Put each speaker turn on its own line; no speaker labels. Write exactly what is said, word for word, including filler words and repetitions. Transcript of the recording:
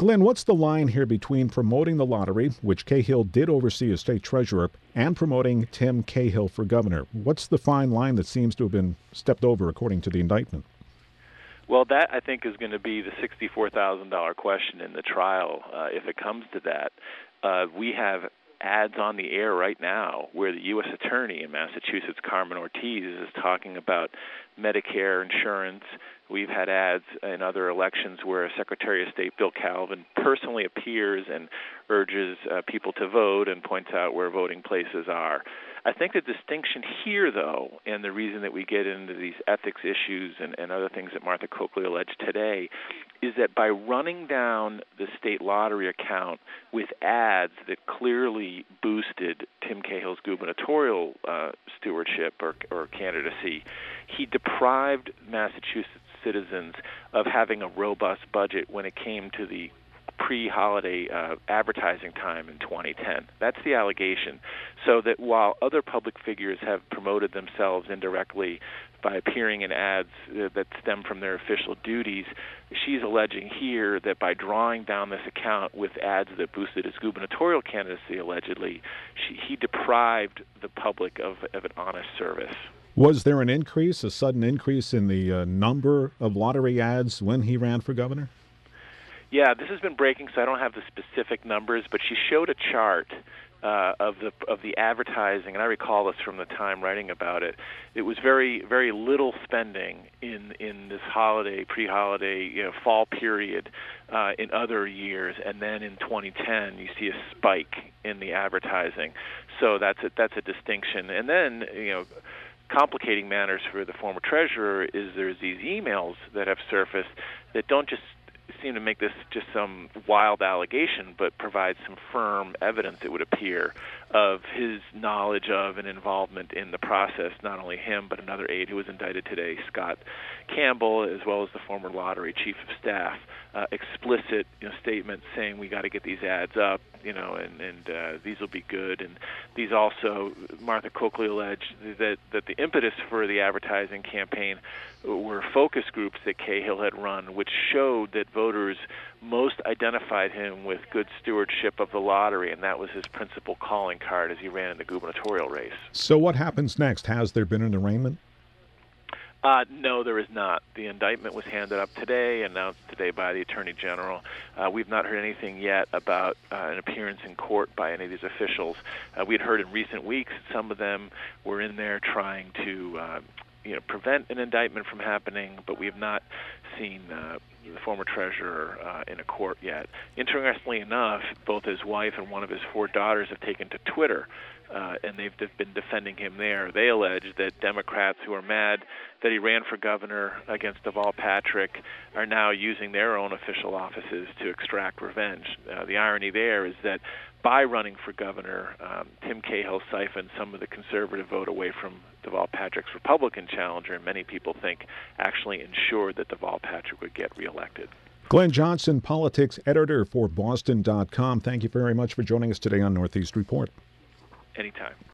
Glenn, what's the line here between promoting the lottery, which Cahill did oversee as state treasurer, and promoting Tim Cahill for governor? What's the fine line that seems to have been stepped over according to the indictment?
Well, that, I think, is going to be the sixty-four thousand dollars question in the trial, uh, if it comes to that. Uh, we have ads on the air right now where the U S attorney in Massachusetts, Carmen Ortiz, is talking about Medicare insurance. We've had ads in other elections where Secretary of State Bill Calvin personally appears and urges uh, people to vote and points out where voting places are. I think the distinction here, though, and the reason that we get into these ethics issues and, and other things that Martha Coakley alleged today, is that by running down the state lottery account with ads that clearly boosted Tim Cahill's gubernatorial uh, stewardship or, or candidacy, he deprived Massachusetts citizens of having a robust budget when it came to the pre-holiday uh, advertising time in twenty ten. That's the allegation. So that while other public figures have promoted themselves indirectly by appearing in ads uh, that stem from their official duties, she's alleging here that by drawing down this account with ads that boosted his gubernatorial candidacy, allegedly, she, he deprived the public of, of an honest service.
Was there an increase, a sudden increase in the uh, number of lottery ads when he ran for governor?
Yeah, this has been breaking, so I don't have the specific numbers, but she showed a chart uh, of the of the advertising, and I recall this from the time writing about it. It was very very little spending in in this holiday, pre-holiday, you know, fall period uh, in other years, and then in twenty ten you see a spike in the advertising. So that's a, that's a distinction, and then you know. Complicating matters for the former treasurer is there's these emails that have surfaced that don't just seem to make this just some wild allegation, but provide some firm evidence, it would appear, of his knowledge of and involvement in the process, not only him, but another aide who was indicted today, Scott Campbell, as well as the former lottery chief of staff, uh, explicit you know, statements saying we got to get these ads up, you know, and, and uh, these will be good. And these also, Martha Coakley alleged that, that the impetus for the advertising campaign were focus groups that Cahill had run, which showed that voters most identified him with good stewardship of the lottery, and that was his principal calling card as he ran in the gubernatorial race.
So what happens next? Has there been an arraignment?
Uh, no, there is not. The indictment was handed up today, announced today by the Attorney General. Uh, we've not heard anything yet about uh, an appearance in court by any of these officials. Uh, we had heard in recent weeks that some of them were in there trying to uh, you know, prevent an indictment from happening, but we have not seen uh, the former treasurer uh, in a court yet. Interestingly enough, both his wife and one of his four daughters have taken to Twitter, uh, and they've de- been defending him there. They allege that Democrats who are mad that he ran for governor against Deval Patrick are now using their own official offices to extract revenge. Uh, the irony there is that by running for governor, um, Tim Cahill siphoned some of the conservative vote away from Deval Patrick's Republican challenger, and many people think actually ensured that Deval Patrick would get reelected.
Glenn Johnson, politics editor for Boston dot com. Thank you very much for joining us today on Northeast Report.
Anytime.